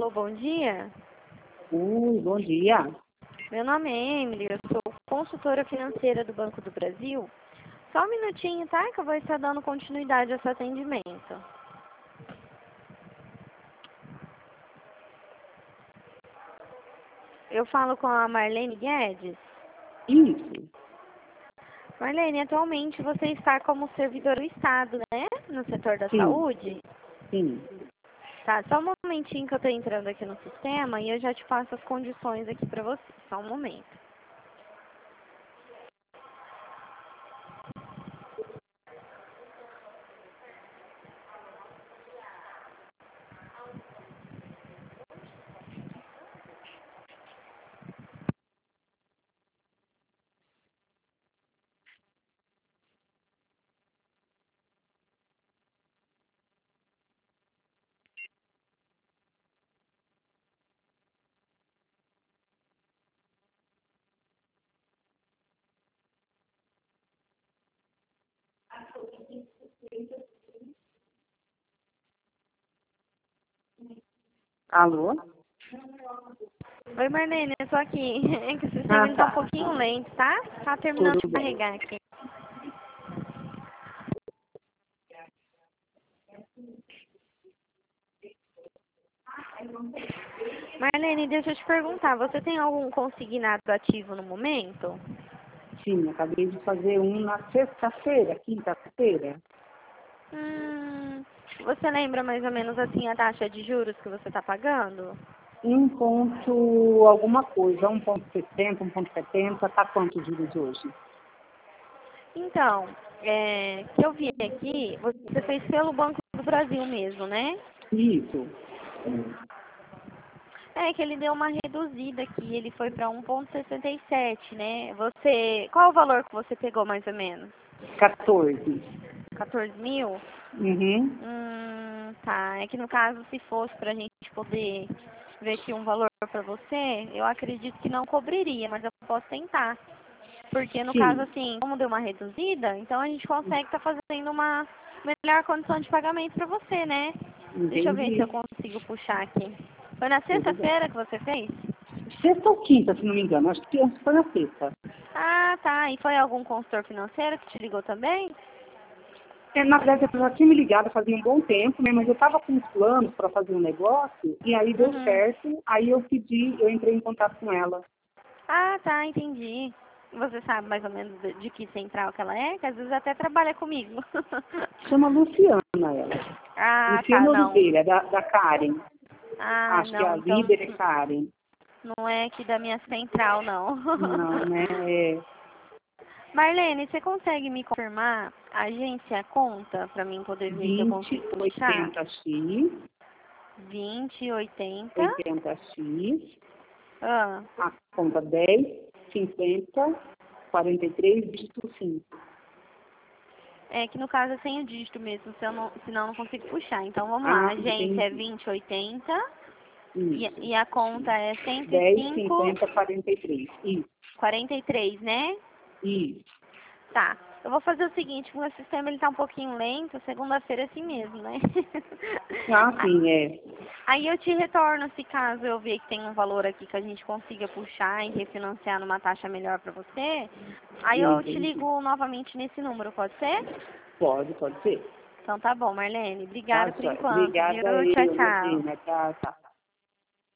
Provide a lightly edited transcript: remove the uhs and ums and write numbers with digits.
Alô, bom dia. Bom dia. Meu nome é Emily, eu sou consultora financeira do Banco do Brasil. Só um minutinho, tá? Que eu vou estar dando continuidade a esse atendimento. Eu falo com a Marlene Guedes. Isso. Marlene, atualmente você está como servidor do Estado, né? No setor da Sim. saúde. Sim. Tá, só um momentinho que eu tô entrando aqui no sistema e eu já te passo as condições aqui pra você. Só um momento. Alô? Oi, Marlene, eu tô aqui. É que o sistema ele tá um pouquinho lento, tá? Tá terminando Tudo de bem. carregar aqui. Marlene, deixa eu te perguntar, você tem algum consignado ativo no momento? Sim, acabei de fazer um na sexta-feira, quinta-feira. Você lembra mais ou menos assim a taxa de juros que você está pagando? 1 alguma coisa, 1,60, 1,70, tá quantos juros hoje? Então, que eu vi aqui, você fez pelo Banco do Brasil mesmo, né? Isso. É que ele deu uma reduzida aqui, ele foi para 1,67, né? Qual o valor que você pegou mais ou menos? 14. 14 mil? Uhum. Tá. É que no caso, se fosse para a gente poder ver aqui um valor para você, eu acredito que não cobriria, mas eu posso tentar. Porque no caso, Sim. assim, como deu uma reduzida, então a gente consegue estar fazendo uma melhor condição de pagamento para você, né? Deixa eu ver se eu Entendi. consigo puxar aqui. Foi na Tudo bem. sexta-feira que você fez? Sexta ou quinta, se não me engano. Acho que foi na sexta. Ah, tá. E foi algum consultor financeiro que te ligou também? Na verdade, eu já tinha me ligado fazia um bom tempo, né? Mas eu estava com uns planos para fazer um negócio e aí deu Uhum. certo. Aí eu entrei em contato com ela. Ah, tá, entendi. Você sabe mais ou menos de que central que ela é? Que às vezes até trabalha comigo. Chama Luciana ela. Ah, tá, Luciana não. Oliveira, da Karen. Ah, Acho que não, a então líder é Karen. não é aqui da minha central, não. Não, né? É Marlene, você consegue me confirmar a agência, a conta, para mim poder ver se eu consigo puxar? 2080X, 2080. 80X, Ah, a conta 10, 50, 43, dígito 5. é que no caso é sem o dígito mesmo, senão eu não consigo puxar. Então vamos lá, a Ah, agência é entendi. 2080 Isso. e a conta é 10, 105. 50, 43. Isso. 43, né? Isso. Tá. Eu vou fazer o seguinte, o meu sistema ele tá um pouquinho lento, segunda-feira é assim mesmo, né? Ah, sim, é. Aí eu te retorno se caso eu ver que tem um valor aqui que a gente consiga puxar e refinanciar numa taxa melhor pra você. Aí eu te Entendi. ligo novamente nesse número, pode ser? Pode ser. Então tá bom, Marlene. Tá, Obrigada por joia. enquanto, viu? Obrigada Tchau, eu, tchau. imagina. Tchau, tchau.